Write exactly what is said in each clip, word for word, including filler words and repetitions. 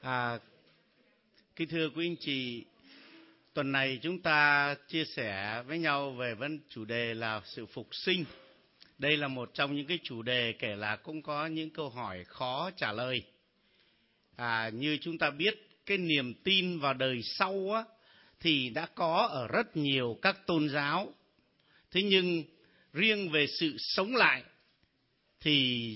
À, kính thưa quý anh chị, tuần này chúng ta chia sẻ với nhau về vấn chủ đề là sự phục sinh. Đây là một trong những cái chủ đề kể là cũng có những câu hỏi khó trả lời. À, như chúng ta biết, cái niềm tin vào đời sau á, thì đã có ở rất nhiều các tôn giáo. Thế nhưng riêng về sự sống lại thì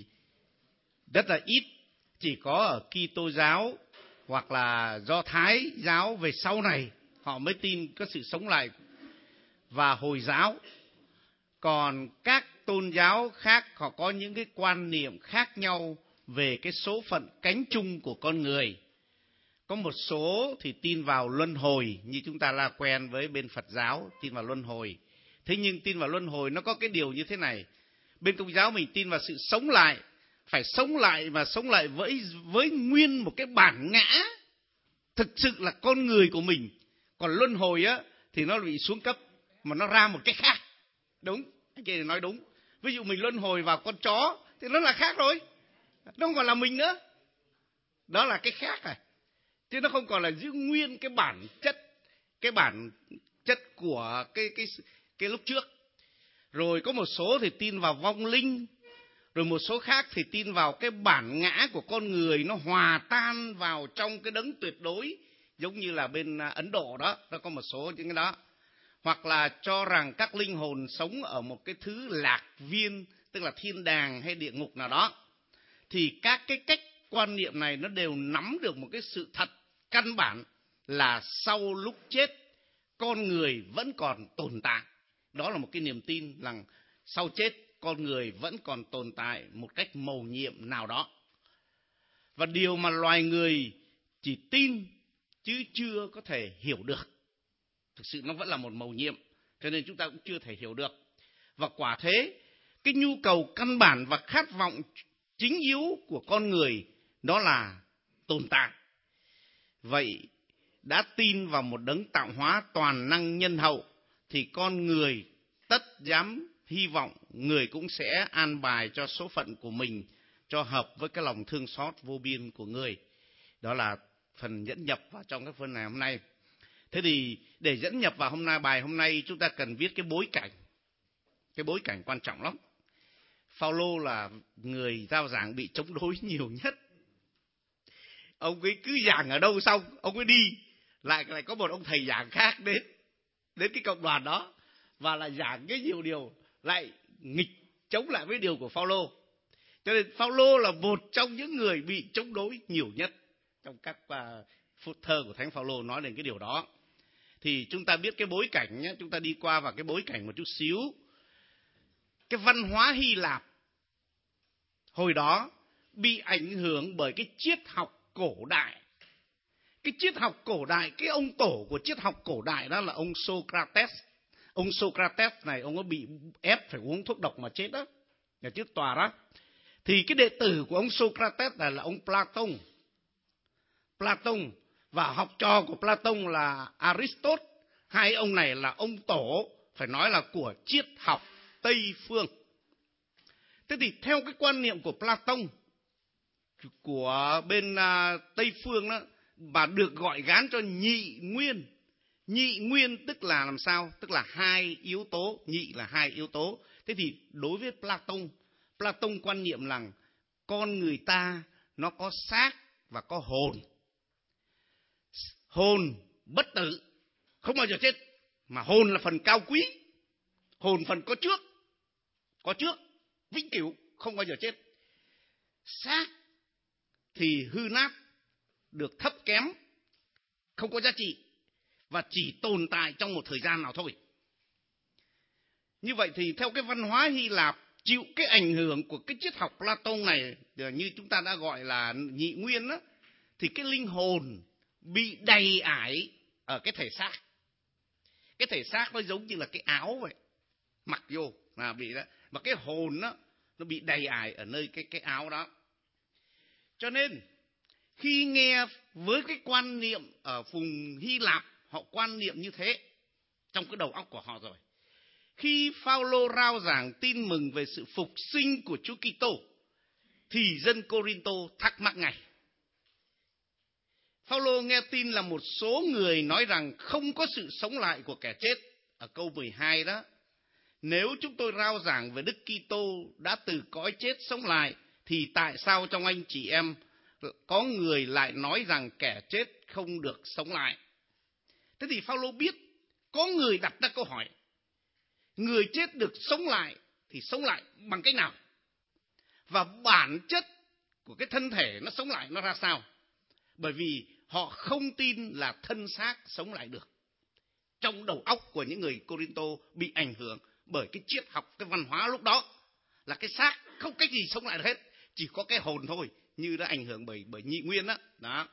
rất là ít, chỉ có ở Kitô giáo hoặc là Do Thái giáo về sau này họ mới tin có sự sống lại, và Hồi giáo. Còn các tôn giáo khác họ có những cái quan niệm khác nhau về cái số phận cánh chung của con người. Có một số thì tin vào luân hồi, như chúng ta là quen với bên Phật giáo, tin vào luân hồi. Thế nhưng tin vào luân hồi nó có cái điều như thế này. Bên Công giáo mình tin vào sự sống lại, phải sống lại mà sống lại với, với nguyên một cái bản ngã thực sự là con người của mình. Còn luân hồi á thì nó bị xuống cấp mà nó ra một cái khác. Đúng, anh kia nói đúng. Ví dụ mình luân hồi vào con chó thì nó là khác rồi, nó không còn là mình nữa. Đó là cái khác này, chứ nó không còn là giữ nguyên cái bản chất, cái bản chất của cái cái cái lúc trước. Rồi có một số thì tin vào vong linh, rồi một số khác thì tin vào cái bản ngã của con người nó hòa tan vào trong cái đấng tuyệt đối, giống như là bên Ấn Độ đó, nó có một số những cái đó. Hoặc là cho rằng các linh hồn sống ở một cái thứ lạc viên, tức là thiên đàng hay địa ngục nào đó. Thì các cái cách quan niệm này nó đều nắm được một cái sự thật căn bản là sau lúc chết con người vẫn còn tồn tại. Đó là một cái niềm tin rằng sau chết con người vẫn còn tồn tại một cách mầu nhiệm nào đó. Và điều mà loài người chỉ tin chứ chưa có thể hiểu được, thực sự nó vẫn là một mầu nhiệm, cho nên chúng ta cũng chưa thể hiểu được. Và quả thế, cái nhu cầu căn bản và khát vọng chính yếu của con người đó là tồn tại. Vậy đã tin vào một đấng tạo hóa toàn năng nhân hậu thì con người tất dám hy vọng người cũng sẽ an bài cho số phận của mình cho hợp với cái lòng thương xót vô biên của người. Đó là phần dẫn nhập vào trong cái phần này hôm nay. Thế thì để dẫn nhập vào hôm nay, bài hôm nay chúng ta cần viết cái bối cảnh. Cái bối cảnh quan trọng lắm. Phao-lô là người giao giảng bị chống đối nhiều nhất. Ông ấy cứ giảng ở đâu xong, ông ấy đi, lại lại có một ông thầy giảng khác đến, đến cái cộng đoàn đó, và là giảng cái nhiều điều lại nghịch chống lại với điều của Phao-lô. Cho nên Phao-lô là một trong những người bị chống đối nhiều nhất trong các uh, phút thơ của Thánh Phao-lô nói đến cái điều đó. Thì chúng ta biết cái bối cảnh nhé, chúng ta đi qua vào cái bối cảnh một chút xíu. Cái văn hóa Hy Lạp hồi đó bị ảnh hưởng bởi cái triết học cổ đại. Cái triết học cổ đại, cái ông tổ của triết học cổ đại đó là ông Socrates. Ông Socrates này, ông có bị ép phải uống thuốc độc mà chết đó, nhà trước tòa đó. Thì cái đệ tử của ông Socrates này là ông Platon. Platon và học trò của Platon là Aristotle. Hai ông này là ông tổ, phải nói là của triết học Tây phương. Thế thì theo cái quan niệm của Platon, của bên uh, Tây phương đó, và được gọi gán cho nhị nguyên. Nhị nguyên tức là làm sao? Tức là hai yếu tố, nhị là hai yếu tố. Thế thì đối với Platon, Platon quan niệm rằng con người ta nó có xác và có hồn. Hồn bất tử, không bao giờ chết, mà hồn là phần cao quý. Hồn phần có trước, có trước, vĩnh cửu, không bao giờ chết. Xác thì hư nát, được thấp kém, không có giá trị, và chỉ tồn tại trong một thời gian nào thôi. Như vậy thì theo cái văn hóa Hy Lạp chịu cái ảnh hưởng của cái triết học Platon này, như chúng ta đã gọi là nhị nguyên đó, thì cái linh hồn bị đầy ải ở cái thể xác. Cái thể xác nó giống như là cái áo vậy, mặc vô là bị đó, mà cái hồn đó, nó bị đầy ải ở nơi cái cái áo đó. Cho nên khi nghe với cái quan niệm ở vùng Hy Lạp, họ quan niệm như thế trong cái đầu óc của họ rồi. Khi Phao-lô rao giảng tin mừng về sự phục sinh của Chúa Kitô, thì dân Cô-rin-tô thắc mắc ngay. Phao-lô nghe tin là một số người nói rằng không có sự sống lại của kẻ chết. Ở câu mười hai đó, nếu chúng tôi rao giảng về Đức Kitô đã từ cõi chết sống lại, thì tại sao trong anh chị em có người lại nói rằng kẻ chết không được sống lại? Thế thì Phao-lô biết có người đặt ra câu hỏi, người chết được sống lại thì sống lại bằng cách nào? Và bản chất của cái thân thể nó sống lại nó ra sao? Bởi vì họ không tin là thân xác sống lại được. Trong đầu óc của những người Cô-rinh-tô bị ảnh hưởng bởi cái triết học, cái văn hóa lúc đó là cái xác không cách gì sống lại được hết, chỉ có cái hồn thôi, như đã ảnh hưởng bởi bởi Nhị Nguyên đó. Đó.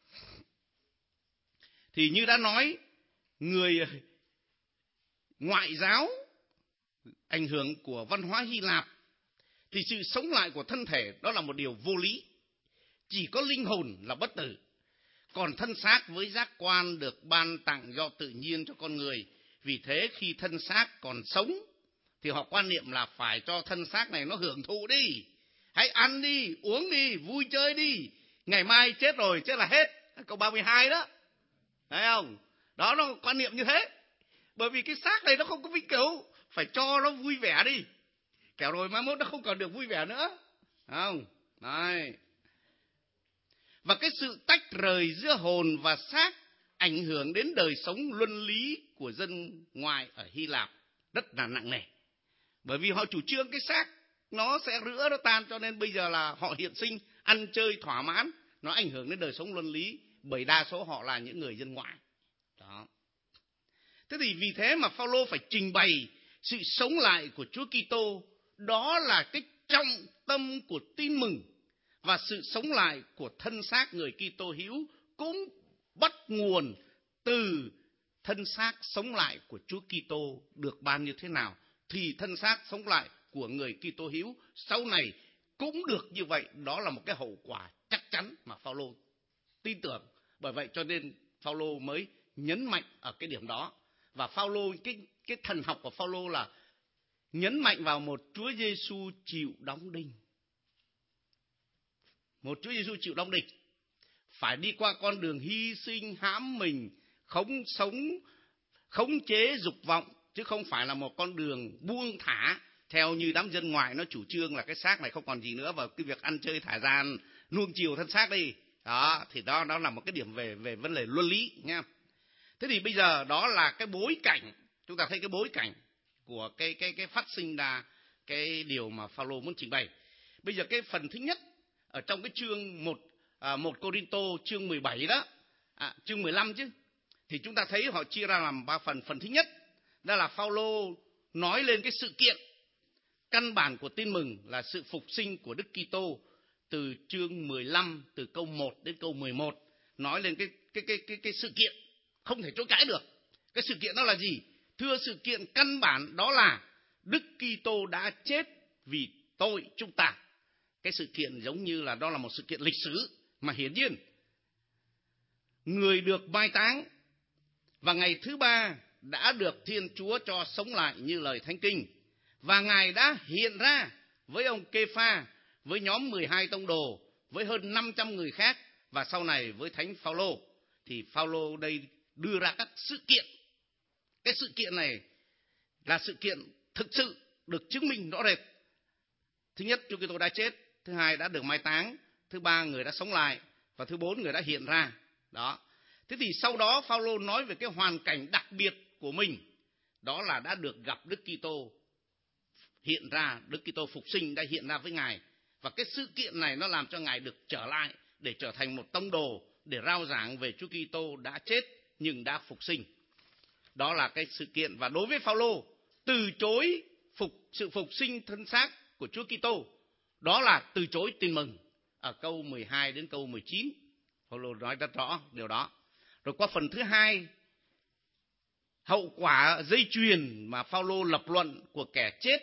Thì như đã nói, người ngoại giáo ảnh hưởng của văn hóa Hy Lạp thì sự sống lại của thân thể đó là một điều vô lý. Chỉ có linh hồn là bất tử. Còn thân xác với giác quan được ban tặng do tự nhiên cho con người. Vì thế khi thân xác còn sống thì họ quan niệm là phải cho thân xác này nó hưởng thụ đi. Hãy ăn đi, uống đi, vui chơi đi. Ngày mai chết rồi, chết là hết. Câu ba mươi hai đó. Thấy không? Đó nó quan niệm như thế. Bởi vì cái xác này nó không có vĩnh cửu, phải cho nó vui vẻ đi. Kẻo rồi mai mốt nó không còn được vui vẻ nữa. Không? Đấy. Và cái sự tách rời giữa hồn và xác ảnh hưởng đến đời sống luân lý của dân ngoại ở Hy Lạp rất là nặng nề. Bởi vì họ chủ trương cái xác nó sẽ rữa, nó tan, cho nên bây giờ là họ hiện sinh, ăn chơi thỏa mãn, nó ảnh hưởng đến đời sống luân lý, bởi đa số họ là những người dân ngoại. Đó. Thế thì vì thế mà Phao-lô phải trình bày sự sống lại của Chúa Kitô, đó là cái trọng tâm của tin mừng. Và sự sống lại của thân xác người Kitô hữu cũng bắt nguồn từ thân xác sống lại của Chúa Kitô được ban như thế nào, thì thân xác sống lại của người Kitô hữu sau này cũng được như vậy. Đó là một cái hậu quả chắc chắn mà Phao-lô tin tưởng. Bởi vậy cho nên Phao-lô mới nhấn mạnh ở cái điểm đó. Và Phao-lô, cái, cái thần học của Phao-lô là nhấn mạnh vào một Chúa Giêsu chịu đóng đinh. Một Chúa Giêsu chịu đóng đinh, phải đi qua con đường hy sinh, hãm mình, khống sống, khống chế dục vọng, chứ không phải là một con đường buông thả theo như đám dân ngoại nó chủ trương là cái xác này không còn gì nữa, và cái việc ăn chơi thả gian nuông chiều thân xác đi. Đó, thì đó đó là một cái điểm về về vấn đề luân lý nha. Thế thì bây giờ đó là cái bối cảnh, chúng ta thấy cái bối cảnh của cái cái cái phát sinh ra cái điều mà Phao-lô muốn trình bày. Bây giờ cái phần thứ nhất ở trong cái chương một à, một Cô-rinh-tô chương mười bảy đó, à, chương mười lăm chứ, thì chúng ta thấy họ chia ra làm ba phần. Phần thứ nhất đó là Phao-lô nói lên cái sự kiện căn bản của tin mừng là sự phục sinh của Đức Kitô, từ chương mười lăm, từ câu một đến câu mười một, nói lên cái cái cái cái cái sự kiện không thể chối cãi được. Cái sự kiện đó là gì? Thưa, sự kiện căn bản đó là Đức Kitô đã chết vì tội chúng ta. Cái sự kiện giống như là đó là một sự kiện lịch sử mà hiển nhiên người được mai táng và ngày thứ ba đã được Thiên Chúa cho sống lại như lời Thánh Kinh, và Ngài đã hiện ra với ông Kê-pha, với nhóm mười hai tông đồ, với hơn năm trăm người khác, và sau này với Thánh Phao-lô. Thì Phao-lô đây đưa ra các sự kiện. Cái sự kiện này là sự kiện thực sự được chứng minh rõ rệt. Thứ nhất, Chúa Kitô đã chết. Thứ hai, đã được mai táng. Thứ ba, người đã sống lại. Và thứ bốn, người đã hiện ra. Đó. Thế thì sau đó Phao-lô nói về cái hoàn cảnh đặc biệt của mình, đó là đã được gặp Đức Kitô hiện ra, Đức Kitô phục sinh đã hiện ra với Ngài. Và cái sự kiện này nó làm cho Ngài được trở lại để trở thành một tông đồ, để rao giảng về Chúa Kitô đã chết nhưng đã phục sinh. Đó là cái sự kiện. Và đối với Phao-lô, từ chối phục sự phục sinh thân xác của Chúa Kitô, đó là từ chối tin mừng. Ở câu mười hai đến câu mười chín, Phao-lô nói rất rõ điều đó. Rồi qua phần thứ hai, hậu quả dây chuyền mà Phao-lô lập luận của kẻ chết.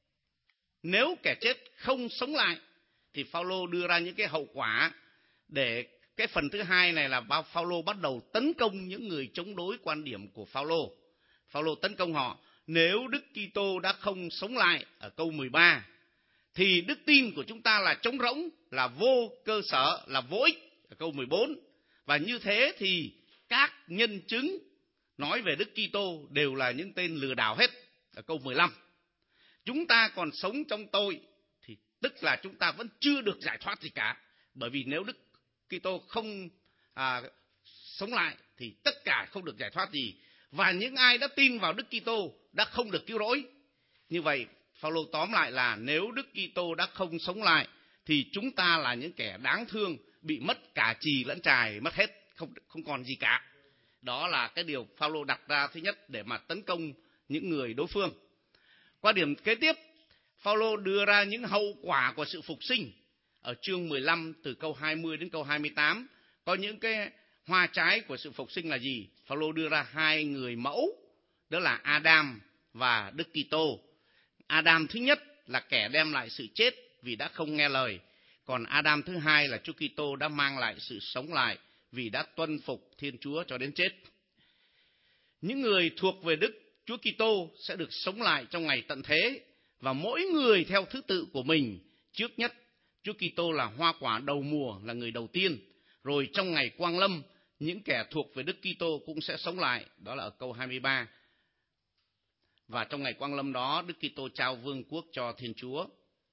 Nếu kẻ chết không sống lại thì Phao-lô đưa ra những cái hậu quả. Để cái phần thứ hai này là Phao-lô bắt đầu tấn công những người chống đối quan điểm của Phao-lô. Phao-lô tấn công họ. Nếu Đức Kitô đã không sống lại ở câu mười ba, thì đức tin của chúng ta là trống rỗng, là vô cơ sở, là vô ích ở câu mười bốn. Và như thế thì các nhân chứng nói về Đức Kitô đều là những tên lừa đảo hết. Ở câu mười lăm. Chúng ta còn sống trong tội thì tức là chúng ta vẫn chưa được giải thoát gì cả. Bởi vì nếu Đức Kitô không à, sống lại thì tất cả không được giải thoát gì. Và những ai đã tin vào Đức Kitô đã không được cứu rỗi. Như vậy, Phao-lô tóm lại là nếu Đức Kitô đã không sống lại thì chúng ta là những kẻ đáng thương, bị mất cả chì lẫn chài, mất hết, không không còn gì cả. Đó là cái điều Phao-lô đặt ra thứ nhất để mà tấn công những người đối phương. Qua điểm kế tiếp, Phao-lô đưa ra những hậu quả của sự phục sinh. Ở chương mười lăm từ câu hai mươi đến câu hai mươi tám có những cái hoa trái của sự phục sinh là gì? Phao-lô đưa ra hai người mẫu, đó là Adam và Đức Kitô. Adam thứ nhất là kẻ đem lại sự chết vì đã không nghe lời, còn Adam thứ hai là Chúa Kitô đã mang lại sự sống lại vì đã tuân phục Thiên Chúa cho đến chết. Những người thuộc về Đức Chúa Kitô sẽ được sống lại trong ngày tận thế, và mỗi người theo thứ tự của mình. Trước nhất, Chúa Kitô là hoa quả đầu mùa, là người đầu tiên. Rồi trong ngày quang lâm, những kẻ thuộc về Đức Kitô cũng sẽ sống lại, đó là ở câu hai mươi ba. Và trong ngày quang lâm đó, Đức Kitô trao vương quốc cho Thiên Chúa.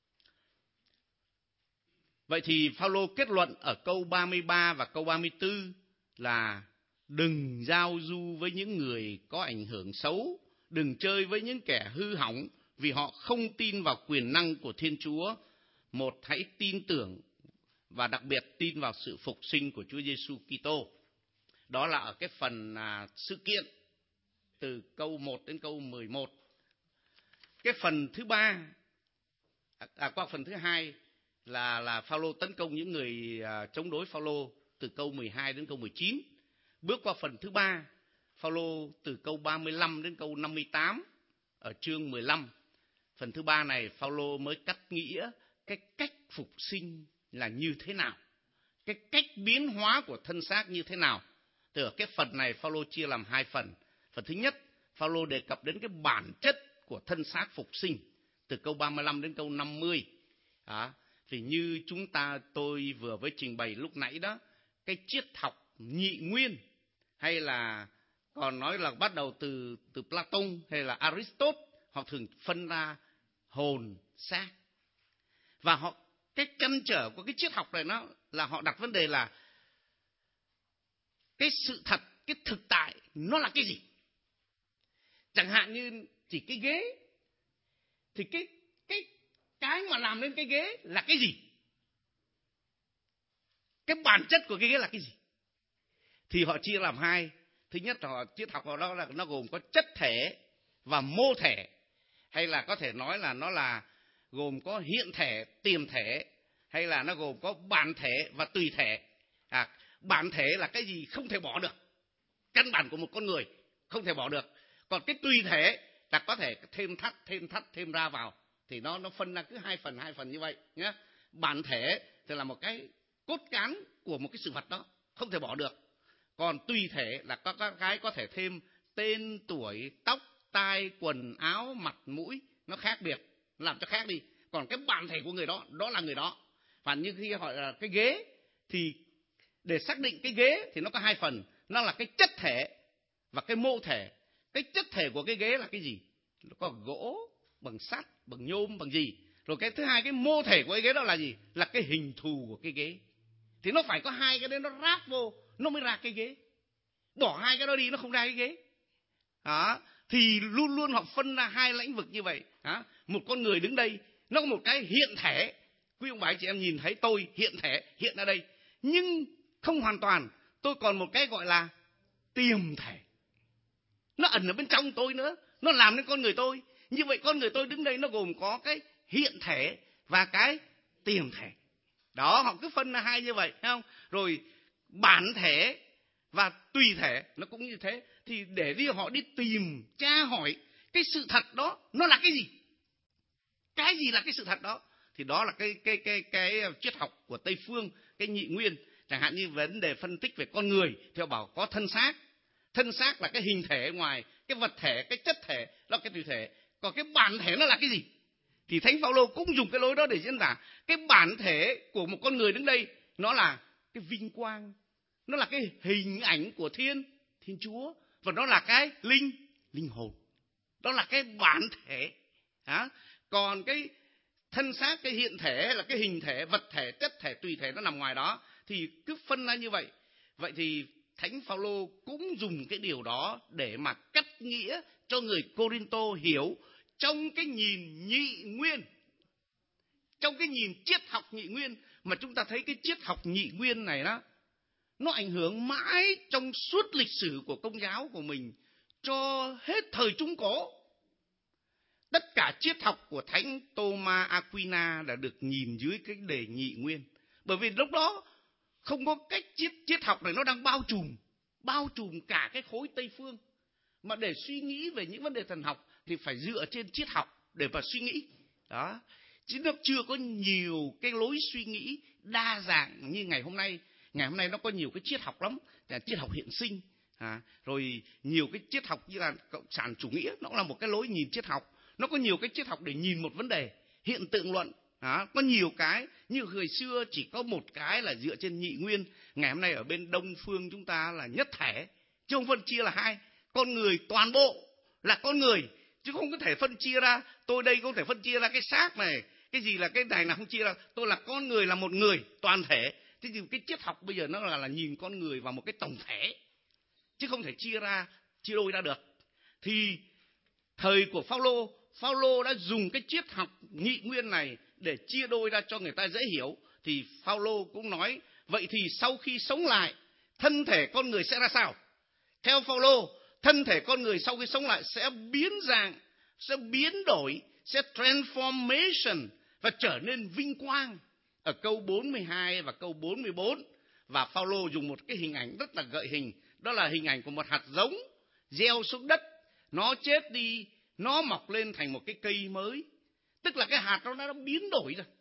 Vậy thì Phao-lô kết luận ở câu ba mươi ba và câu ba mươi tư là đừng giao du với những người có ảnh hưởng xấu, đừng chơi với những kẻ hư hỏng vì họ không tin vào quyền năng của Thiên Chúa. Một, hãy tin tưởng và đặc biệt tin vào sự phục sinh của Chúa Giêsu Kitô. Đó là ở cái phần à, sự kiện từ câu một đến câu mười một. Cái phần thứ ba, à, qua phần thứ hai là là Phao-lô tấn công những người à, chống đối Phao-lô từ câu mười hai đến câu mười chín. Bước qua phần thứ ba, Phao-lô từ câu ba mươi lăm đến câu năm mươi tám ở chương mười lăm. Phần thứ ba này Phao-lô mới cắt nghĩa cái cách phục sinh là như thế nào, cái cách biến hóa của thân xác như thế nào. Từ ở cái phần này Phao-lô chia làm hai phần. Phần thứ nhất, Phao-lô đề cập đến cái bản chất của thân xác phục sinh từ câu ba mươi lăm đến câu năm mươi. Đó. Thì như chúng ta tôi vừa mới trình bày lúc nãy đó, cái triết học nhị nguyên, hay là còn nói là bắt đầu từ từ Platon hay là Aristotle, họ thường phân ra hồn, xác. Và họ cái căn trở của cái triết học này nó là họ đặt vấn đề là cái sự thật, cái thực tại nó là cái gì. Chẳng hạn như chỉ cái ghế, thì cái cái cái mà làm nên cái ghế là cái gì? Cái bản chất của cái ghế là cái gì? Thì họ chia làm hai. Thứ nhất, họ triết học vào đó là nó gồm có chất thể và mô thể, hay là có thể nói là nó là gồm có hiện thể, tiềm thể, hay là nó gồm có bản thể và tùy thể. À, bản thể là cái gì không thể bỏ được, căn bản của một con người không thể bỏ được. Còn cái tùy thể là có thể thêm thắt, thêm thắt, thêm ra vào, thì nó nó phân ra cứ hai phần, hai phần như vậy nhé. Bản thể thì là một cái cốt cán của một cái sự vật đó, không thể bỏ được. Còn tùy thể là có các cái có thể thêm tên, tuổi, tóc, tai, quần áo, mặt, mũi, nó khác biệt, làm cho khác đi. Còn cái bản thể của người đó, đó là người đó. Và như khi hỏi là cái ghế, thì để xác định cái ghế thì nó có hai phần. Nó là cái chất thể và cái mô thể. Cái chất thể của cái ghế là cái gì? Nó có gỗ, bằng sắt, bằng nhôm, bằng gì. Rồi cái thứ hai, cái mô thể của cái ghế đó là gì? Là cái hình thù của cái ghế. Thì nó phải có hai cái đấy nó ráp vô, nó mới ra cái ghế. Bỏ hai cái đó đi nó không ra cái ghế. Đó. Thì luôn luôn họ phân ra hai lĩnh vực như vậy. Đó. Một con người đứng đây, nó có một cái hiện thể. Quý ông bà anh chị em nhìn thấy tôi hiện thể, hiện ở đây. Nhưng không hoàn toàn. Tôi còn một cái gọi là tiềm thể. Nó ẩn ở bên trong tôi nữa. Nó làm nên con người tôi. Như vậy con người tôi đứng đây nó gồm có cái hiện thể và cái tiềm thể. Đó, họ cứ phân ra hai như vậy, thấy không? Rồi bản thể và tùy thể nó cũng như thế. Thì để đi họ đi tìm, tra hỏi cái sự thật đó nó là cái gì? Cái gì là cái sự thật đó? Thì đó là cái cái cái cái triết học của Tây phương, cái nhị nguyên. Chẳng hạn như vấn đề phân tích về con người thì họ bảo có thân xác. Thân xác là cái hình thể ở ngoài, cái vật thể, cái chất thể là cái tùy thể. Còn cái bản thể nó là cái gì? Thì Thánh Phao-lô cũng dùng cái lối đó để diễn tả. Cái bản thể của một con người đứng đây nó là cái vinh quang, nó là cái hình ảnh của Thiên, Thiên Chúa, và nó là cái linh, linh hồn. Đó là cái bản thể. À, còn cái thân xác, cái hiện thể là cái hình thể, vật thể, chất thể, tùy thể nó nằm ngoài đó. Thì cứ phân ra như vậy. Vậy thì Thánh Phaolô cũng dùng cái điều đó để mà cắt nghĩa cho người Cô-rinh-tô hiểu trong cái nhìn nhị nguyên. Trong cái nhìn triết học nhị nguyên, mà chúng ta thấy cái triết học nhị nguyên này đó, nó ảnh hưởng mãi trong suốt lịch sử của Công giáo của mình cho hết thời Trung Cổ. Tất cả triết học của Thánh Thomas Aquina đã được nhìn dưới cái đề nhị nguyên. Bởi vì lúc đó không có cách triết, triết học này nó đang bao trùm, bao trùm cả cái khối Tây Phương. Mà để suy nghĩ về những vấn đề thần học thì phải dựa trên triết học để mà suy nghĩ. Đó. Chứ nó chưa có nhiều cái lối suy nghĩ đa dạng như ngày hôm nay. Ngày hôm nay nó có nhiều cái triết học lắm, triết học hiện sinh, à, rồi nhiều cái triết học như là cộng sản chủ nghĩa, nó cũng là một cái lối nhìn triết học. Nó có nhiều cái triết học để nhìn một vấn đề, hiện tượng luận, à, có nhiều cái. Như hồi xưa chỉ có một cái là dựa trên nhị nguyên. Ngày hôm nay ở bên Đông phương chúng ta là nhất thể, chứ không phân chia là hai. Con người toàn bộ là con người, chứ không có thể phân chia ra. Tôi đây không thể phân chia ra cái xác này, cái gì là cái này là không chia ra. Tôi là con người, là một người toàn thể. Thế thì cái triết học bây giờ nó là, là nhìn con người vào một cái tổng thể, chứ không thể chia ra, chia đôi ra được. Thì thời của Phaolô, Phaolô đã dùng cái triết học nhị nguyên này để chia đôi ra cho người ta dễ hiểu. Thì Phaolô cũng nói, vậy thì sau khi sống lại, thân thể con người sẽ ra sao? Theo Phaolô, thân thể con người sau khi sống lại sẽ biến dạng, sẽ biến đổi, sẽ transformation và trở nên vinh quang. Ở câu bốn mươi hai và câu bốn mươi bốn, và Phaolô dùng một cái hình ảnh rất là gợi hình. Đó là hình ảnh của một hạt giống gieo xuống đất, nó chết đi, nó mọc lên thành một cái cây mới. Tức là cái hạt đó nó đã biến đổi rồi.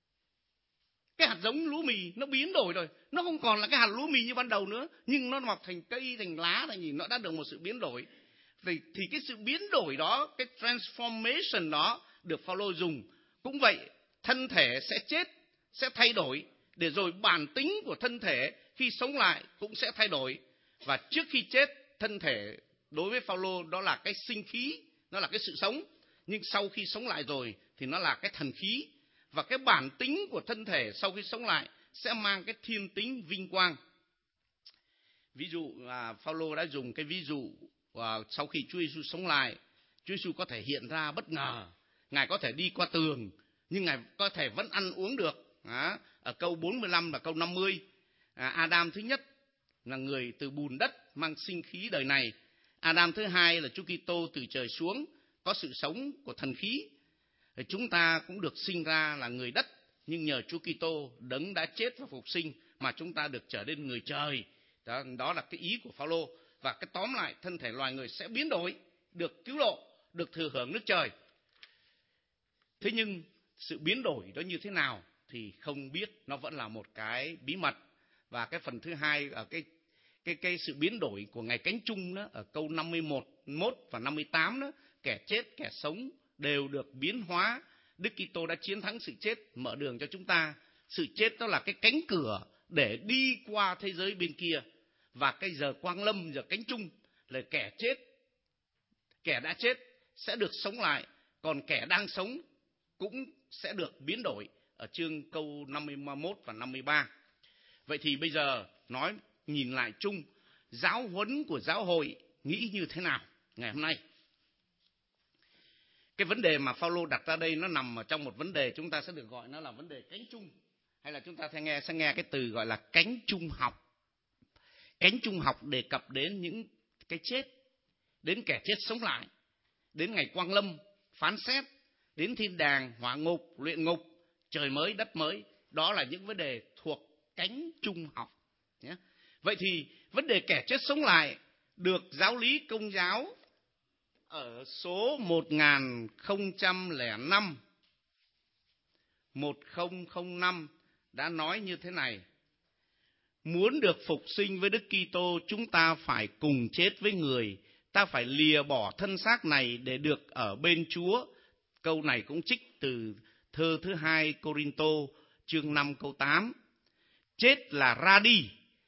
Cái hạt giống lúa mì nó biến đổi rồi, nó không còn là cái hạt lúa mì như ban đầu nữa, nhưng nó mọc thành cây, thành lá, thành gì, nó đã được một sự biến đổi. Thì, thì cái sự biến đổi đó, cái transformation đó được Phaolô dùng. Cũng vậy, thân thể sẽ chết, sẽ thay đổi, để rồi bản tính của thân thể khi sống lại cũng sẽ thay đổi. Và trước khi chết, thân thể đối với Phaolô đó là cái sinh khí, nó là cái sự sống. Nhưng sau khi sống lại rồi thì nó là cái thần khí. Và cái bản tính của thân thể sau khi sống lại sẽ mang cái thiên tính vinh quang. Ví dụ là Phaolô đã dùng cái ví dụ à, sau khi Chúa Giêsu sống lại, Chúa Giêsu có thể hiện ra bất ngờ, Ngài có thể đi qua tường, nhưng Ngài có thể vẫn ăn uống được. À, ở câu bốn mươi lăm và câu năm mươi, à, Adam thứ nhất là người từ bùn đất mang sinh khí đời này. Adam thứ hai là Chúa Kitô từ trời xuống, có sự sống của thần khí. Chúng ta cũng được sinh ra là người đất, nhưng nhờ Chúa Kitô đấng đã chết và phục sinh mà chúng ta được trở nên người trời. Đó, đó là cái ý của Phaolô. Và cái tóm lại, thân thể loài người sẽ biến đổi, được cứu độ, được thừa hưởng nước trời. Thế nhưng sự biến đổi đó như thế nào thì không biết, nó vẫn là một cái bí mật. Và cái phần thứ hai, ở cái cái cái sự biến đổi của ngày cánh chung đó, ở câu năm mươi mốt và năm mươi tám đó, kẻ chết kẻ sống đều được biến hóa. Đức Kitô đã chiến thắng sự chết, mở đường cho chúng ta. Sự chết đó là cái cánh cửa để đi qua thế giới bên kia. Và cái giờ quang lâm, giờ cánh chung là kẻ chết, kẻ đã chết sẽ được sống lại, còn kẻ đang sống cũng sẽ được biến đổi, ở chương câu năm mươi mốt và năm mươi ba. Vậy thì bây giờ nói nhìn lại chung, giáo huấn của giáo hội nghĩ như thế nào ngày hôm nay? Cái vấn đề mà Phaolô đặt ra đây nó nằm ở trong một vấn đề chúng ta sẽ được gọi nó là vấn đề cánh chung, hay là chúng ta sẽ nghe sẽ nghe cái từ gọi là cánh chung học. Cánh chung học đề cập đến những cái chết, đến kẻ chết sống lại, đến ngày quang lâm, phán xét, đến thiên đàng, hỏa ngục, luyện ngục, trời mới, đất mới. Đó là những vấn đề thuộc cánh chung học. Vậy thì vấn đề kẻ chết sống lại được giáo lý Công giáo ở số một nghìn không trăm lẻ năm, một nghìn không năm đã nói như thế này: muốn được phục sinh với Đức Kitô, chúng ta phải cùng chết với người, ta phải lìa bỏ thân xác này để được ở bên Chúa. Câu này cũng trích từ thơ thứ hai Cô-rinh-tô chương năm câu tám. Chết là ra đi,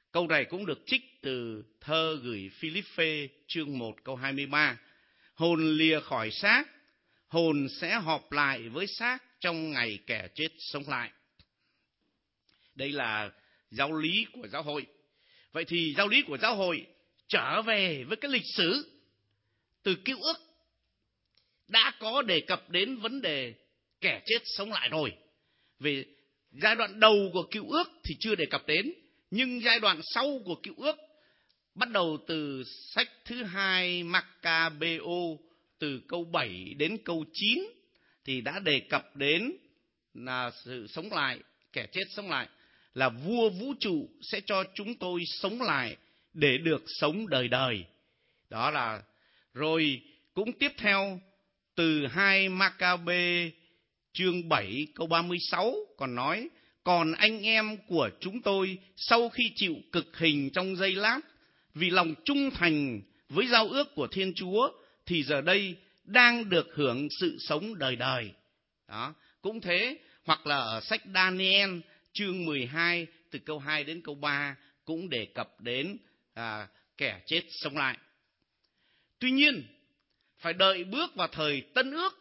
Câu này cũng được trích từ thơ gửi Philippe chương một câu hai mươi ba. Hồn lìa khỏi xác, hồn sẽ họp lại với xác trong ngày kẻ chết sống lại. Đây là giáo lý của giáo hội. Vậy thì giáo lý của giáo hội trở về với cái lịch sử từ Cựu Ước đã có đề cập đến vấn đề kẻ chết sống lại rồi. Về giai đoạn đầu của Cựu Ước thì chưa đề cập đến, nhưng giai đoạn sau của Cựu Ước, bắt đầu từ sách thứ hai Maccabeo từ câu bảy đến câu chín, thì đã đề cập đến là sự sống lại, kẻ chết sống lại, là vua vũ trụ sẽ cho chúng tôi sống lại để được sống đời đời. Đó là, rồi cũng tiếp theo từ hai Maccabe chương bảy câu ba mươi sáu còn nói: còn anh em của chúng tôi sau khi chịu cực hình trong giây lát, vì lòng trung thành với giao ước của Thiên Chúa, thì giờ đây đang được hưởng sự sống đời đời. Đó, cũng thế. Hoặc là ở sách Daniel chương mười hai từ câu hai đến câu ba cũng đề cập đến à, kẻ chết sống lại. Tuy nhiên, phải đợi bước vào thời Tân Ước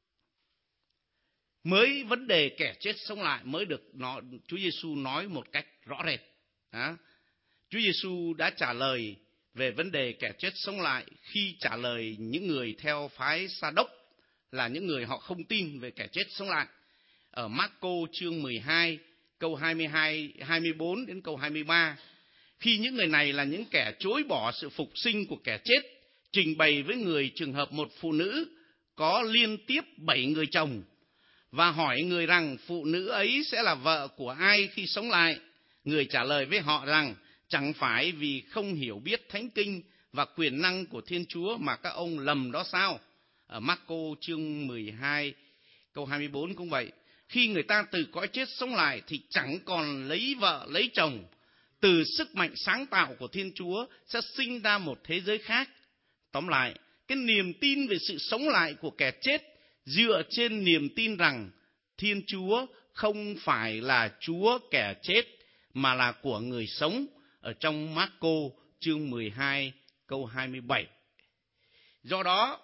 mới vấn đề kẻ chết sống lại mới được nó, Chúa Giêsu nói một cách rõ rệt. Đó. Chúa Giêsu đã trả lời về vấn đề kẻ chết sống lại khi trả lời những người theo phái Sa Đốc, là những người họ không tin về kẻ chết sống lại. Ở Marco chương mười hai câu hai mươi hai, hai mươi bốn đến câu hai mươi ba, khi những người này là những kẻ chối bỏ sự phục sinh của kẻ chết, trình bày với người trường hợp một phụ nữ có liên tiếp bảy người chồng, và hỏi người rằng phụ nữ ấy sẽ là vợ của ai khi sống lại. Người trả lời với họ rằng chẳng phải vì không hiểu biết Thánh Kinh và quyền năng của Thiên Chúa mà các ông lầm đó sao? Ở Marco chương mười hai câu hai mươi bốn cũng vậy. Khi người ta từ cõi chết sống lại thì chẳng còn lấy vợ lấy chồng. Từ sức mạnh sáng tạo của Thiên Chúa sẽ sinh ra một thế giới khác. Tóm lại, cái niềm tin về sự sống lại của kẻ chết dựa trên niềm tin rằng Thiên Chúa không phải là Chúa kẻ chết mà là của người sống, ở trong Marco chương mười hai câu hai mươi bảy. Do đó,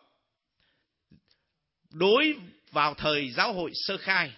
đối vào thời giáo hội sơ khai,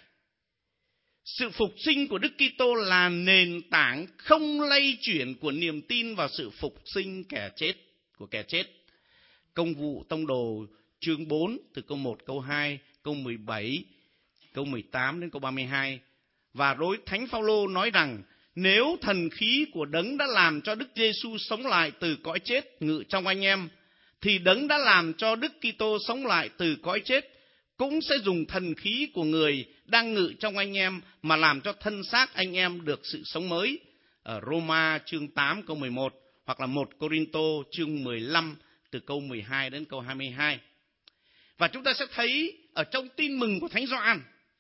sự phục sinh của Đức Kitô là nền tảng không lay chuyển của niềm tin vào sự phục sinh kẻ chết của kẻ chết. Công vụ Tông đồ chương bốn từ câu một, câu hai, câu mười bảy, câu mười tám đến câu ba mươi hai. Và đối Thánh Phaolô nói rằng nếu thần khí của Đấng đã làm cho Đức Giêsu sống lại từ cõi chết ngự trong anh em, thì Đấng đã làm cho Đức Kitô sống lại từ cõi chết cũng sẽ dùng thần khí của người đang ngự trong anh em mà làm cho thân xác anh em được sự sống mới. Ở Roma chương tám câu mười một, hoặc là một Cô-rin-tô chương mười lăm từ câu mười hai đến câu hai mươi hai. Và chúng ta sẽ thấy ở trong tin mừng của Thánh Gioan,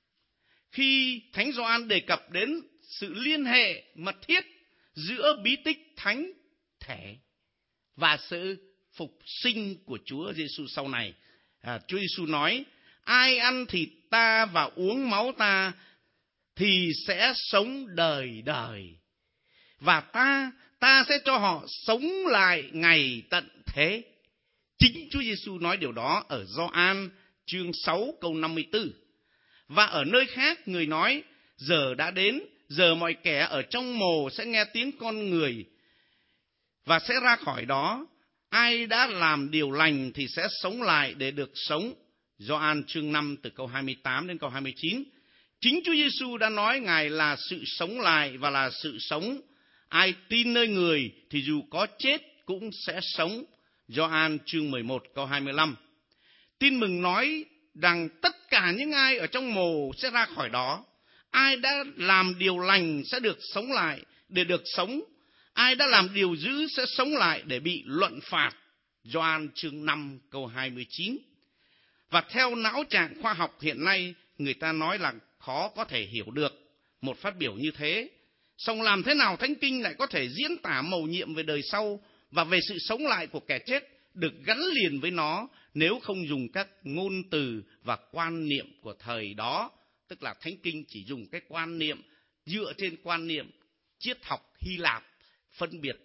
khi Thánh Gioan đề cập đến sự liên hệ mật thiết giữa bí tích thánh thể và sự phục sinh của Chúa Giêsu sau này. À, Chúa Giêsu nói: ai ăn thịt ta và uống máu ta thì sẽ sống đời đời, và ta ta sẽ cho họ sống lại ngày tận thế. Chính Chúa Giêsu nói điều đó ở Gioan chương sáu câu năm mươi tư. Và ở nơi khác người nói: giờ đã đến, giờ mọi kẻ ở trong mồ sẽ nghe tiếng con người và sẽ ra khỏi đó. Ai đã làm điều lành thì sẽ sống lại để được sống. Gioan chương năm từ câu hai mươi tám đến câu hai mươi chín. Chính Chúa Giêsu đã nói Ngài là sự sống lại và là sự sống. Ai tin nơi người thì dù có chết cũng sẽ sống. Gioan chương mười một câu hai mươi lăm. Tin mừng nói rằng tất cả những ai ở trong mồ sẽ ra khỏi đó. Ai đã làm điều lành sẽ được sống lại để được sống. Ai đã làm điều dữ sẽ sống lại để bị luận phạt. Gioan chương năm câu hai mươi chín. Và theo não trạng khoa học hiện nay, người ta nói là khó có thể hiểu được một phát biểu như thế. Song làm thế nào Thánh Kinh lại có thể diễn tả mầu nhiệm về đời sau và về sự sống lại của kẻ chết được gắn liền với nó nếu không dùng các ngôn từ và quan niệm của thời đó? Tức là Thánh Kinh chỉ dùng cái quan niệm dựa trên quan niệm triết học Hy Lạp phân biệt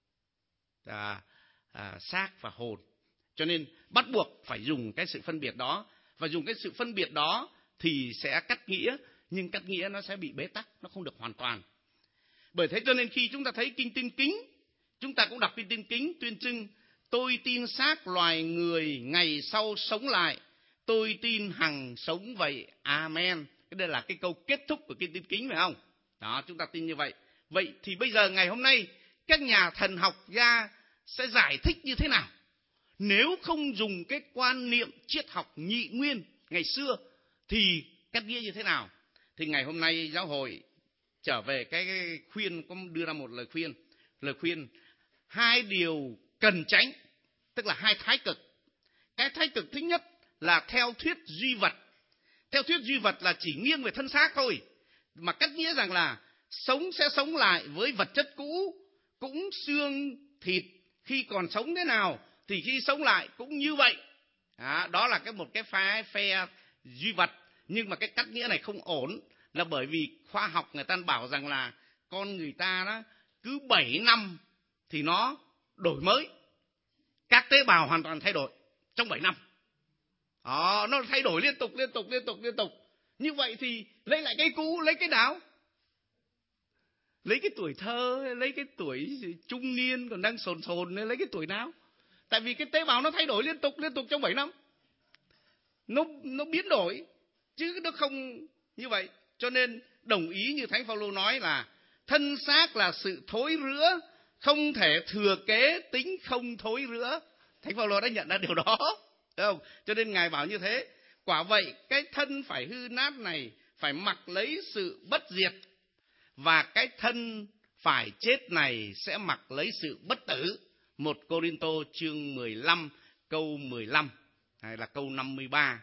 à, à, xác và hồn. Cho nên bắt buộc phải dùng cái sự phân biệt đó. Và dùng cái sự phân biệt đó thì sẽ cắt nghĩa, nhưng cắt nghĩa nó sẽ bị bế tắc, nó không được hoàn toàn. Bởi thế cho nên khi chúng ta thấy kinh Tin Kính, chúng ta cũng đọc kinh Tin Kính tuyên xưng: tôi tin xác loài người ngày sau sống lại, tôi tin hằng sống vậy, amen. Cái đây là cái câu kết thúc của kinh Tin Kính, phải không? Đó, chúng ta tin như vậy. Vậy thì bây giờ ngày hôm nay các nhà thần học gia sẽ giải thích như thế nào? Nếu không dùng cái quan niệm triết học nhị nguyên ngày xưa thì cắt nghĩa như thế nào? Thì ngày hôm nay giáo hội trở về cái khuyên, có đưa ra một lời khuyên. Lời khuyên hai điều cần tránh, tức là hai thái cực. Cái thái cực thứ nhất là theo thuyết duy vật. Theo thuyết duy vật là chỉ nghiêng về thân xác thôi, mà cắt nghĩa rằng là sống sẽ sống lại với vật chất cũ, cũng xương thịt khi còn sống thế nào thì khi sống lại cũng như vậy. À, đó là cái một cái phe, phe duy vật. Nhưng mà cái cắt nghĩa này không ổn, là bởi vì khoa học người ta bảo rằng là con người ta đó cứ bảy năm thì nó đổi mới. Các tế bào hoàn toàn thay đổi trong bảy năm. Đó, nó thay đổi liên tục, liên tục, liên tục, liên tục. Như vậy thì lấy lại cái cũ, lấy cái nào? Lấy cái tuổi thơ, lấy cái tuổi trung niên còn đang sồn sồn, lấy cái tuổi nào? Tại vì cái tế bào nó thay đổi liên tục, liên tục trong bảy năm. Nó, nó biến đổi, chứ nó không như vậy. Cho nên đồng ý như Thánh Phaolô nói là thân xác là sự thối rữa, không thể thừa kế tính không thối rữa. Thánh Phaolô đã nhận ra điều đó, đúng không? Cho nên Ngài bảo như thế. Quả vậy, cái thân phải hư nát này phải mặc lấy sự bất diệt, và cái thân phải chết này sẽ mặc lấy sự bất tử. Một Cô-rinh-tô chương mười lăm câu mười lăm, hay là câu năm mươi ba.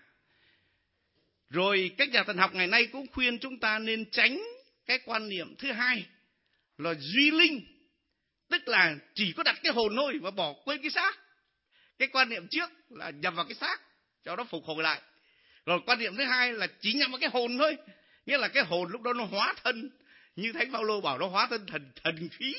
Rồi các nhà thần học ngày nay cũng khuyên chúng ta nên tránh cái quan niệm thứ hai là duy linh, tức là chỉ có đặt cái hồn thôi và bỏ quên cái xác. Cái quan niệm trước là nhằm vào cái xác cho nó phục hồi lại. Rồi quan niệm thứ hai là chỉ nhằm vào cái hồn thôi, nghĩa là cái hồn lúc đó nó hóa thân, như Thánh Phaolô bảo nó hóa thân thần thần khí.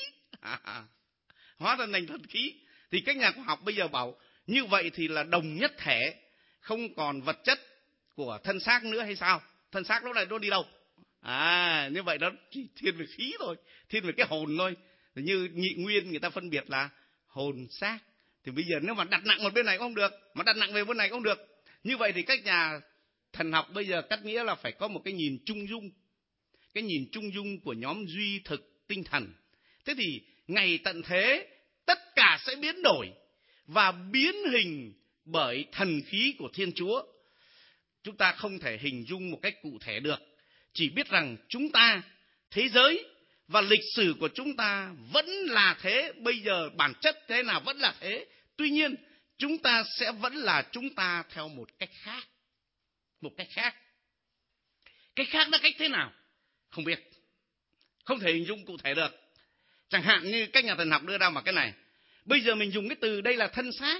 Hóa thân thành thần khí. Thì các nhà khoa học bây giờ bảo như vậy thì là đồng nhất thể, không còn vật chất của thân xác nữa hay sao? Thân xác lúc này nó đi đâu? À, như vậy nó chỉ thiên về khí thôi, thiên về cái hồn thôi. Như nhị nguyên người ta phân biệt là hồn xác. Thì bây giờ nếu mà đặt nặng một bên này cũng không được, mà đặt nặng về bên này cũng không được. Như vậy thì các nhà thần học bây giờ cắt nghĩa là phải có một cái nhìn trung dung. Cái nhìn trung dung của nhóm duy thực tinh thần. Thế thì ngày tận thế tất cả sẽ biến đổi và biến hình bởi thần khí của Thiên Chúa. Chúng ta không thể hình dung một cách cụ thể được, chỉ biết rằng chúng ta, thế giới và lịch sử của chúng ta vẫn là thế. Bây giờ bản chất thế nào vẫn là thế. Tuy nhiên chúng ta sẽ vẫn là chúng ta theo một cách khác. Một cách khác. Cách khác là cách thế nào? Không biết. Không thể hình dung cụ thể được. Chẳng hạn như các nhà thần học đưa ra một cái này. Bây giờ mình dùng cái từ đây là thân xác.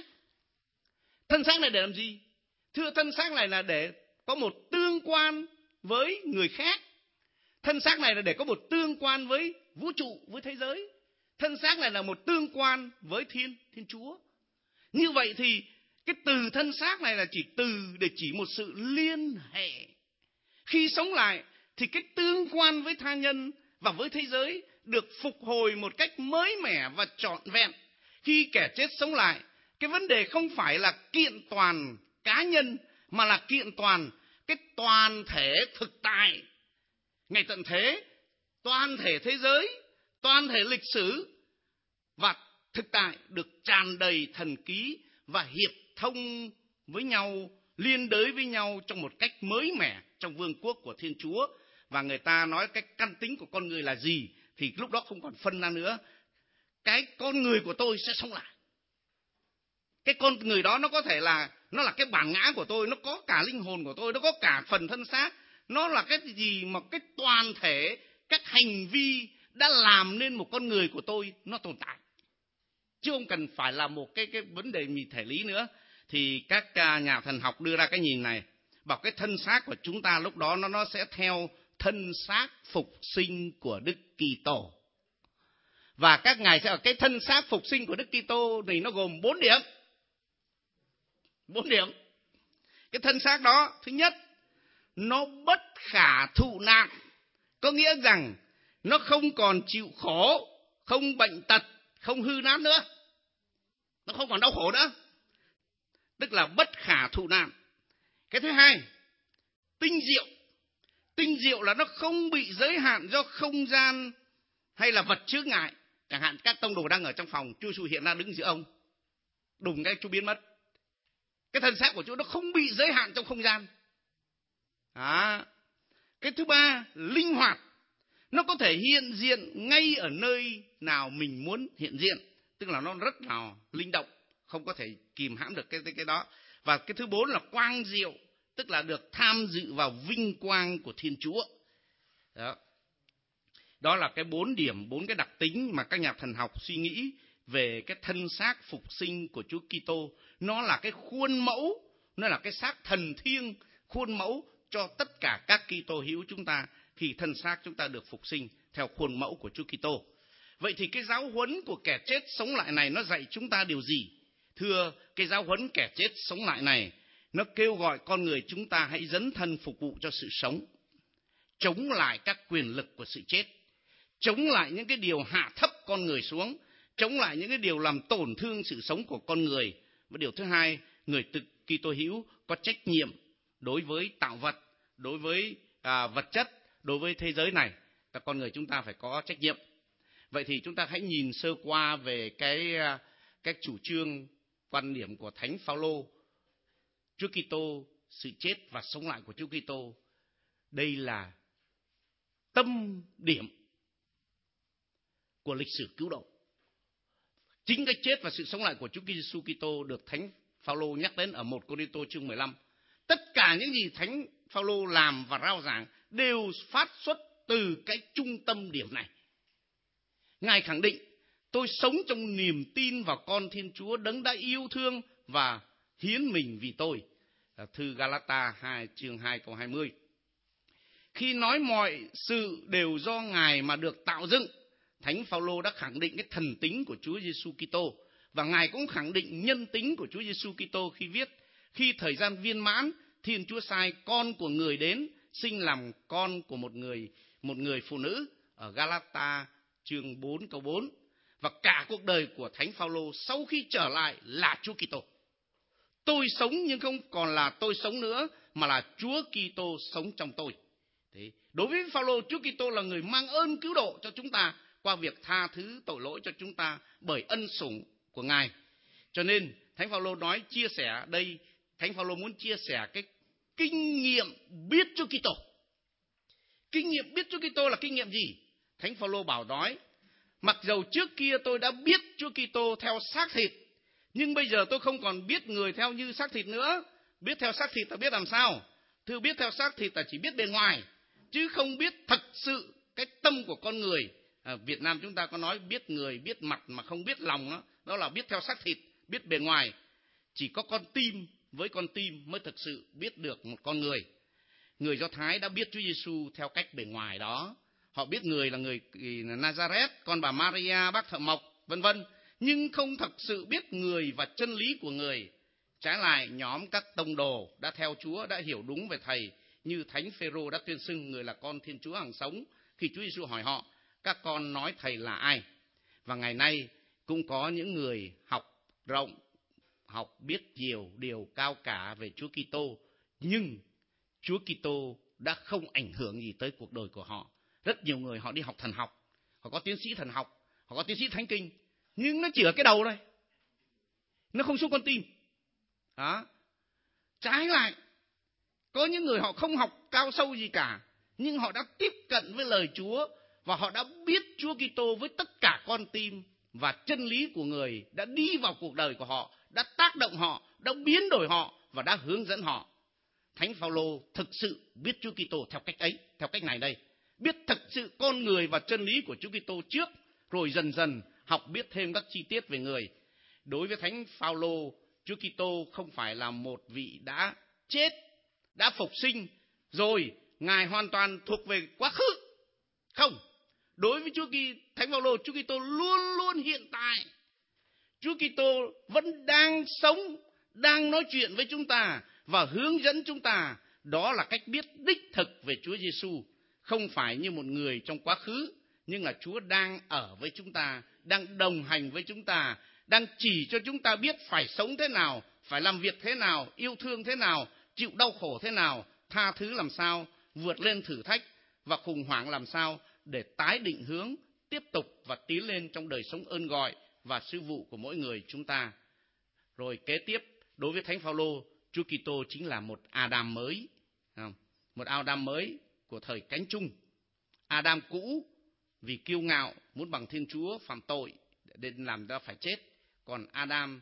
Thân xác này để làm gì? Thưa, thân xác này là để có một tương quan với người khác. Thân xác này là để có một tương quan với vũ trụ, với thế giới. Thân xác này là một tương quan với Thiên, Thiên Chúa. Như vậy thì cái từ thân xác này là chỉ từ để chỉ một sự liên hệ. Khi sống lại thì cái tương quan với tha nhân và với thế giới được phục hồi một cách mới mẻ và trọn vẹn. Khi kẻ chết sống lại, cái vấn đề không phải là kiện toàn cá nhân, mà là kiện toàn cái toàn thể thực tại. Ngày tận thế, toàn thể thế giới, toàn thể lịch sử và thực tại được tràn đầy thần ký và hiệp thông với nhau, liên đới với nhau trong một cách mới mẻ trong vương quốc của Thiên Chúa. Và người ta nói cái căn tính của con người là gì thì lúc đó không còn phân ra nữa. Cái con người của tôi sẽ sống lại. Cái con người đó nó có thể là nó là cái bản ngã của tôi, nó có cả linh hồn của tôi, nó có cả phần thân xác. Nó là cái gì mà cái toàn thể các hành vi đã làm nên một con người của tôi nó tồn tại. Chứ không cần phải là một cái, cái vấn đề gì thể lý nữa. Thì các nhà thần học đưa ra cái nhìn này, bảo cái thân xác của chúng ta lúc đó nó, nó sẽ theo thân xác phục sinh của Đức Kitô. Và các ngài sẽ ở cái thân xác phục sinh của Đức Kitô này nó gồm bốn điểm. Bốn điểm. Cái thân xác đó, thứ nhất, nó bất khả thụ nạn. Có nghĩa rằng nó không còn chịu khổ, không bệnh tật, không hư nát nữa. Nó không còn đau khổ nữa. Tức là bất khả thụ nạn. Cái thứ hai, tinh diệu. Tinh diệu là nó không bị giới hạn do không gian hay là vật chướng ngại. Chẳng hạn các tông đồ đang ở trong phòng, Chúa Giêsu hiện ra đứng giữa ông, đùng cái Chúa biến mất. Cái thân xác của Chúa nó không bị giới hạn trong không gian. Đó. Cái thứ ba, linh hoạt. Nó có thể hiện diện ngay ở nơi nào mình muốn hiện diện. Tức là nó rất là linh động, không có thể kìm hãm được cái, cái, cái đó. Và cái thứ bốn là quang diệu, tức là được tham dự vào vinh quang của Thiên Chúa. Đó. Đó là cái bốn điểm, bốn cái đặc tính mà các nhà thần học suy nghĩ về cái thân xác phục sinh của Chúa Kitô. Nó là cái khuôn mẫu, nó là cái xác thần thiêng, khuôn mẫu cho tất cả các Kitô hữu chúng ta khi thân xác chúng ta được phục sinh theo khuôn mẫu của Chúa Kitô. Vậy thì cái giáo huấn của kẻ chết sống lại này nó dạy chúng ta điều gì? Thưa, cái giáo huấn kẻ chết sống lại này nó kêu gọi con người chúng ta hãy dấn thân phục vụ cho sự sống, chống lại các quyền lực của sự chết, chống lại những cái điều hạ thấp con người xuống, chống lại những cái điều làm tổn thương sự sống của con người. Và điều thứ hai, người tự Kitô hữu có trách nhiệm đối với tạo vật, đối với à, vật chất, đối với thế giới này. Các con người chúng ta phải có trách nhiệm. Vậy thì chúng ta hãy nhìn sơ qua về cái cái chủ trương, quan điểm của Thánh Phaolô, Chúa Kitô, sự chết và sống lại của Chúa Kitô. Đây là tâm điểm của lịch sử cứu độ. Chính cái chết và sự sống lại của Chúa Giêsu Kitô được Thánh Phaolô nhắc đến ở một Cô-rinh-tô chương mười lăm. Tất cả những gì Thánh Phaolô làm và rao giảng đều phát xuất từ cái trung tâm điểm này. Ngài khẳng định, tôi sống trong niềm tin vào con Thiên Chúa đấng đã yêu thương và hiến mình vì tôi. Thư Galata hai chương hai câu hai mươi. Khi nói mọi sự đều do Ngài mà được tạo dựng, Thánh Phaolô đã khẳng định cái thần tính của Chúa Giêsu Kitô, và Ngài cũng khẳng định nhân tính của Chúa Giêsu Kitô khi viết: khi thời gian viên mãn, Thiên Chúa sai con của người đến sinh làm con của một người một người phụ nữ, ở Galata chương bốn câu bốn. Và cả cuộc đời của Thánh Phaolô sau khi trở lại là Chúa Kitô. Tôi sống nhưng không còn là tôi sống nữa, mà là Chúa Kitô sống trong tôi. Thế, đối với Phaolô, Chúa Kitô là người mang ơn cứu độ cho chúng ta qua việc tha thứ tội lỗi cho chúng ta bởi ân sủng của Ngài. Cho nên Thánh Phaolô nói chia sẻ đây, Thánh Phaolô muốn chia sẻ cái kinh nghiệm biết Chúa Kitô. Kinh nghiệm biết Chúa Kitô là kinh nghiệm gì? Thánh Phaolô bảo nói: mặc dầu trước kia tôi đã biết Chúa Kitô theo xác thịt, nhưng bây giờ tôi không còn biết người theo như xác thịt nữa. Biết theo xác thịt là biết làm sao? Thưa, biết theo xác thịt là chỉ biết bề ngoài, chứ không biết thật sự cái tâm của con người. À, Việt Nam chúng ta có nói biết người, biết mặt mà không biết lòng, đó, đó là biết theo xác thịt, biết bề ngoài. Chỉ có con tim với con tim mới thực sự biết được một con người. Người Do Thái đã biết Chúa Giêsu theo cách bề ngoài đó. Họ biết người là người Nazareth, con bà Maria, bác thợ mộc, vân vân, nhưng không thật sự biết người và chân lý của người. Trái lại, nhóm các tông đồ đã theo Chúa, đã hiểu đúng về Thầy, như Thánh Phêrô đã tuyên xưng người là con Thiên Chúa hằng sống khi Chúa Giêsu hỏi họ: các con nói Thầy là ai? Và ngày nay cũng có những người học rộng, học biết nhiều điều cao cả về Chúa Kitô, nhưng Chúa Kitô đã không ảnh hưởng gì tới cuộc đời của họ. Rất nhiều người họ đi học thần học, họ có tiến sĩ thần học, họ có tiến sĩ thánh kinh, nhưng nó chỉ ở cái đầu thôi, nó không xuống con tim. Đó. Trái lại, có những người họ không học cao sâu gì cả, nhưng họ đã tiếp cận với lời Chúa và họ đã biết Chúa Kitô với tất cả con tim, và chân lý của người đã đi vào cuộc đời của họ, đã tác động họ, đã biến đổi họ và đã hướng dẫn họ. Thánh Phaolô thực sự biết Chúa Kitô theo cách ấy, theo cách này đây. Biết thực sự con người và chân lý của Chúa Kitô trước, rồi dần dần học biết thêm các chi tiết về người. Đối với Thánh Phaolô, Chúa Kitô không phải là một vị đã chết, đã phục sinh, rồi Ngài hoàn toàn thuộc về quá khứ. Không, đối với Chúa Thánh Thánh Phaolô, Chúa Kitô luôn luôn hiện tại. Chúa Kitô vẫn đang sống, đang nói chuyện với chúng ta và hướng dẫn chúng ta. Đó là cách biết đích thực về Chúa Giêsu, không phải như một người trong quá khứ, nhưng là Chúa đang ở với chúng ta, đang đồng hành với chúng ta, đang chỉ cho chúng ta biết phải sống thế nào, phải làm việc thế nào, yêu thương thế nào, chịu đau khổ thế nào, tha thứ làm sao, vượt lên thử thách và khủng hoảng làm sao để tái định hướng, tiếp tục và tiến lên trong đời sống ơn gọi và sứ vụ của mỗi người chúng ta. Rồi kế tiếp, đối với Thánh Phaolô, Chúa Kitô chính là một Adam mới, một Adam mới của thời cánh chung. Adam cũ vì kiêu ngạo, muốn bằng Thiên Chúa, phạm tội nên làm ra phải chết. Còn Adam,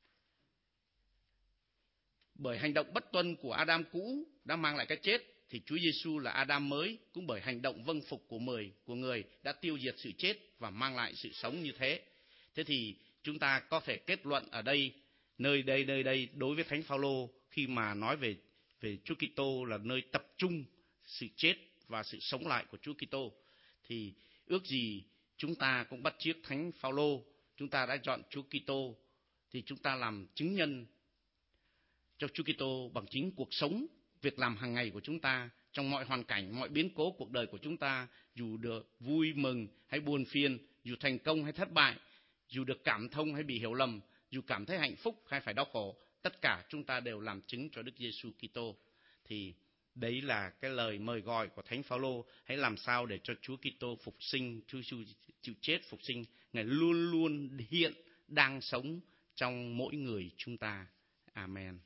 bởi hành động bất tuân của Adam cũ đã mang lại cái chết, thì Chúa Giêsu là Adam mới, cũng bởi hành động vâng phục của người, của người đã tiêu diệt sự chết và mang lại sự sống như thế. Thế thì chúng ta có thể kết luận ở đây, nơi đây, nơi đây đối với Thánh Phaolô khi mà nói về về Chúa Kitô là nơi tập trung sự chết và sự sống lại của Chúa Kitô, thì ước gì chúng ta cũng bắt chước Thánh Phaolô, chúng ta đã chọn Chúa Kitô thì chúng ta làm chứng nhân cho Chúa Kitô bằng chính cuộc sống, việc làm hàng ngày của chúng ta, trong mọi hoàn cảnh, mọi biến cố cuộc đời của chúng ta, dù được vui mừng hay buồn phiền, dù thành công hay thất bại, dù được cảm thông hay bị hiểu lầm, dù cảm thấy hạnh phúc hay phải đau khổ, tất cả chúng ta đều làm chứng cho Đức Giêsu Kitô. Thì đấy là cái lời mời gọi của Thánh Phaolô, hãy làm sao để cho Chúa Kitô phục sinh, Chúa Giêsu chịu chết phục sinh, Ngài luôn luôn hiện đang sống trong mỗi người chúng ta. Amen.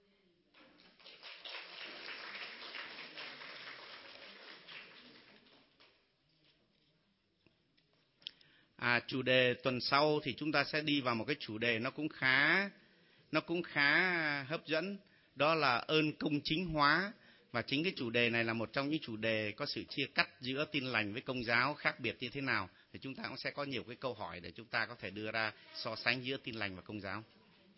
À, chủ đề tuần sau thì chúng ta sẽ đi vào một cái chủ đề nó cũng khá nó cũng khá hấp dẫn, đó là ơn công chính hóa. Và chính cái chủ đề này là một trong những chủ đề có sự chia cắt giữa Tin Lành với Công giáo khác biệt như thế nào. Thì chúng ta cũng sẽ có nhiều cái câu hỏi để chúng ta có thể đưa ra so sánh giữa Tin Lành và Công giáo.